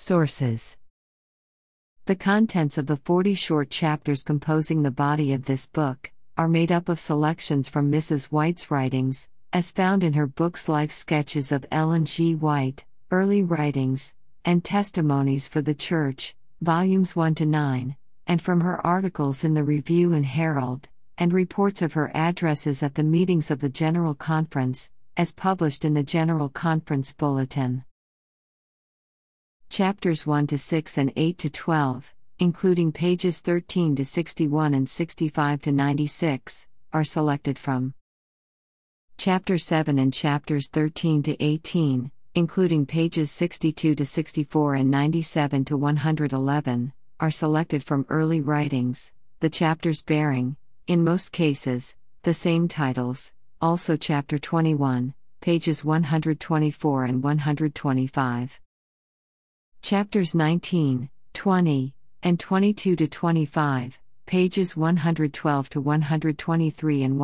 Sources: The contents of the 40 short chapters composing the body of this book are made up of selections from Mrs. White's writings, as found in her books Life Sketches of Ellen G. White, Early Writings, and Testimonies for the Church, Volumes 1-9, and from her articles in the Review and Herald, and reports of her addresses at the meetings of the General Conference, as published in the General Conference Bulletin. Chapters 1-6 and 8-12, including pages 13-61 and 65-96, are selected from Chapter 7 and chapters 13-18, including pages 62-64 and 97-111, are selected from Early Writings, the chapters bearing, in most cases, the same titles, also Chapter 21, pages 124 and 125. Chapters 19, 20, and 22-25, pages 112-123 and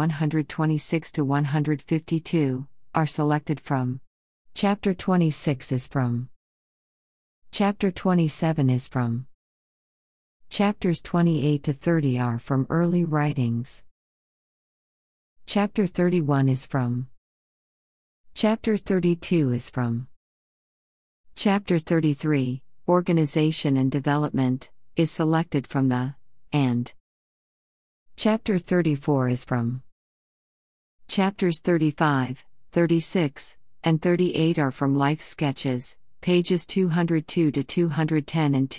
126-152, are selected from. Chapter 26 is from. Chapter 27 is from. Chapters 28-30 are from Early Writings. Chapter 31 is from. Chapter 32 is from. Chapter 33, Organization and Development, is selected from the, and. Chapter 34 is from. Chapters 35, 36, and 38 are from Life Sketches, pages 202-210 and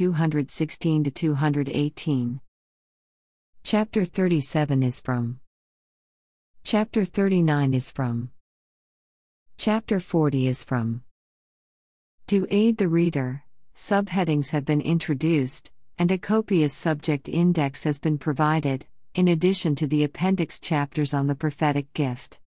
216-218. Chapter 37 is from. Chapter 39 is from. Chapter 40 is from. To aid the reader, subheadings have been introduced, and a copious subject index has been provided, in addition to the appendix chapters on the prophetic gift.